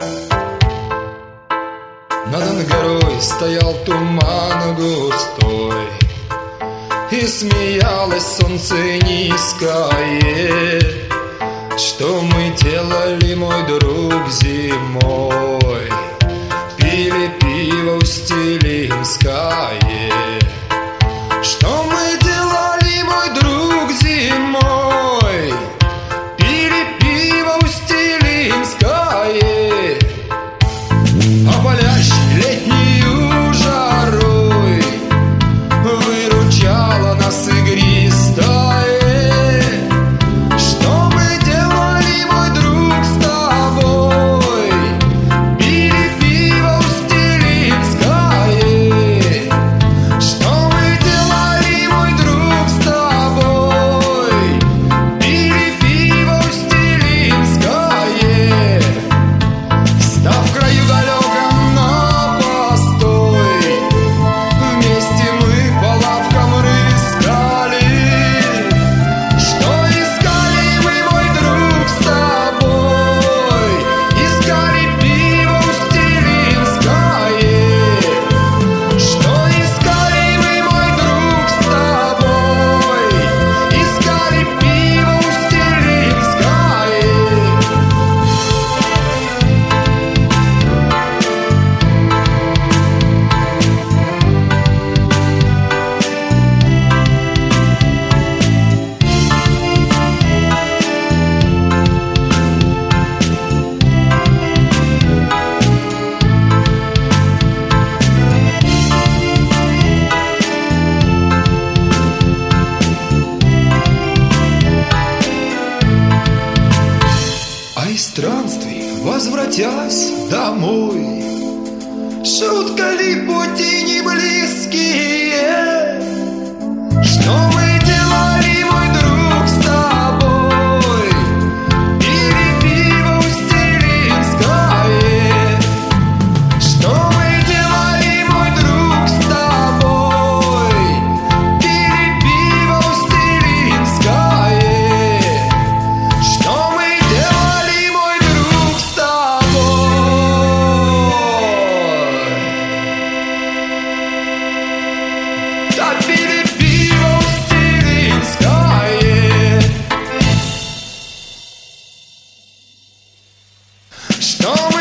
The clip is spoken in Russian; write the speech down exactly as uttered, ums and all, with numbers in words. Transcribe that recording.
Над Ангарой стоял туман густой, и смеялось солнце низкое. Что мы делали, мой друг, зимой? Пили пиво устилимское. Что мы делали, мой друг, зимой? Пили пиво устилимское. А палящей летнюю жарой выручала нас игристая. Что мы делали, мой друг, с тобой? Пили пиво устилимское. Что мы делали, мой друг, с тобой? Пили пиво устилимское. Став в краю далеком на постой, вместе мы по лавкам рыскали. Что искали мы, мой друг, с тобой? Искали пиво устилимское. Что искали мы, мой друг, с тобой? Искали пиво устилимское. А из странствий, возвратясь домой, шутка ли пути не близкие? Что мы делали, мой друг, с тобой? Пили пиво устилимское. Что мы делали, мой друг, с тобой? Пили пиво устилимское. Что мы делали, мой друг, с тобой? Да пили пиво устилимское. Что мы